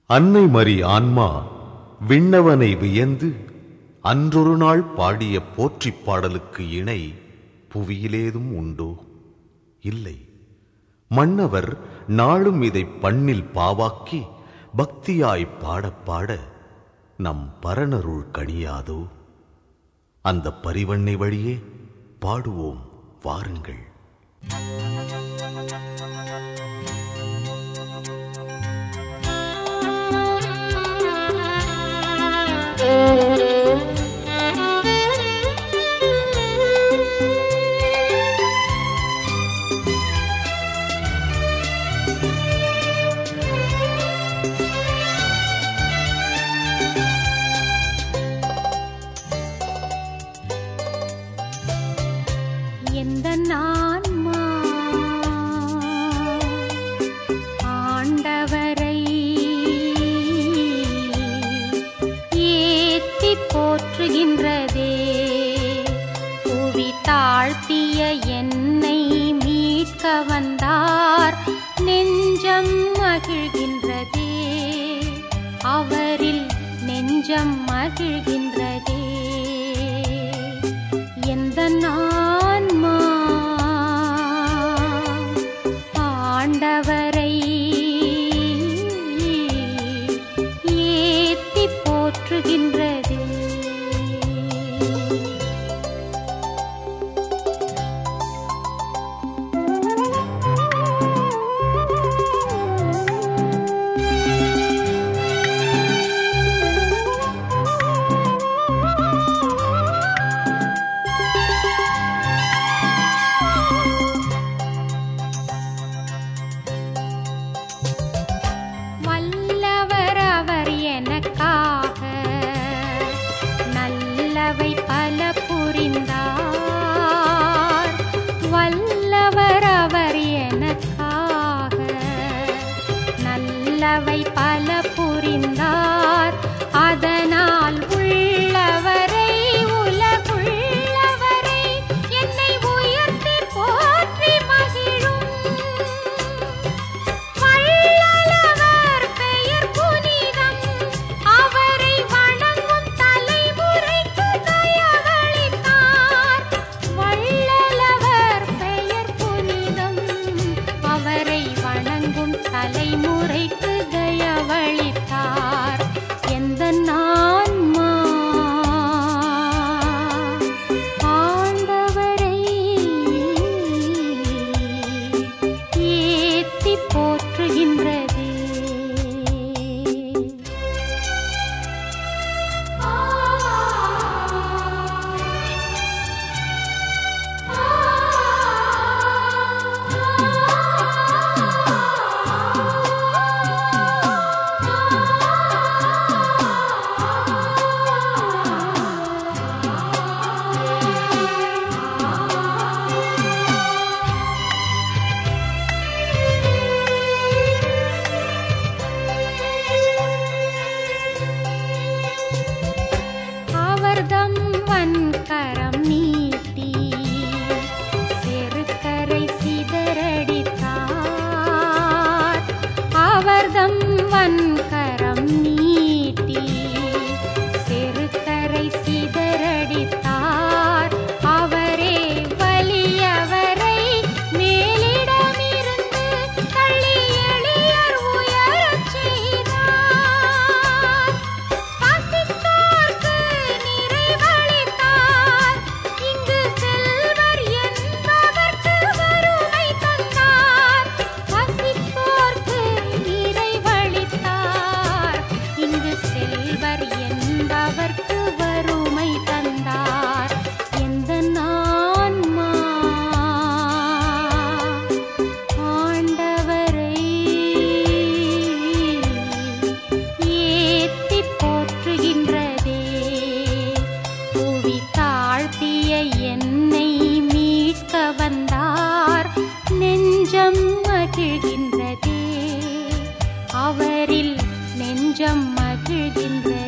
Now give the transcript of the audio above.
அன்னை மரி ஆன்மா விண்ணவனை வியந்து அன்றொரு நாள் பாடிய போற்றிப் பாடலுக்கு இணை புவியிலேதும் உண்டோ? இல்லை. மன்னவர் நாளும் இதை பண்ணில் பாவாக்கி பக்தியாய் பாடப் பாட நம் பரனருள் கனியாதோ? அந்த பரிவண்ணை வழியே பாடுவோம் வாருங்கள். ஆண்டவரை ஏத்தி போற்றுகின்றதே, புவி தாழ்த்திய என்னை மீட்க வந்தார் நெஞ்சம் மகிழ்கின்றதே, அவரில் நெஞ்சம் மகிழ்கின்றதே. எந்த ஆன்மா ஆண்டவரை ஏத்தி போற்றுகின்றது. நல்லவை பல புரிந்தார், வல்லவர் அவர் எனக்காக. நல்லவை பல புரிந்தார், அதனால் உள்ளவரை உலகுள்ளவரை என்னை உயர்த்தி போற்றி மகிழும். வள்ளலவர் பெயர் புனிதம், அவரை வணங்கும் தலைமுறைக்கு தயவளித்தார். வள்ளலவர் பெயர் புனிதம், அவரை வணங்கும் தலைமுறைக்கு தயவளித்தார். எந்த ஆன்மா ஆண்டவரை ஏத்தி போற்றுகின்றது. அவர்தம் வன்கரம் நீட்டி செருக்கரை சிதறடித்தார். அவர்தம் வன்கரம் நீட்டி செருக்கரை சிதறடித்தார். அவரே வலியவரை மேலிடமிருந்து தள்ளி எளியர் உயரச் செய்தார். பசித்தோர்க்கு நிறைவளித்தார், இங்கு செல்வர் என்பவர்க்கு வறுமை தந்தார். பசித்தோர்க்கு நிறைவளித்தார், இங்கு செல்வர் என்பவர்க்கு வறுமை தந்தார். எந்த ஆன்மா ஆண்டவரை ஏத்தி போற்றுகின்றதே, புவி தாழ்த்திய என்னை மீட்க வந்தார் நெஞ்சம் மகிழ்கின்றதே, அவரில் நெஞ்சம் மகிழ்கின்ற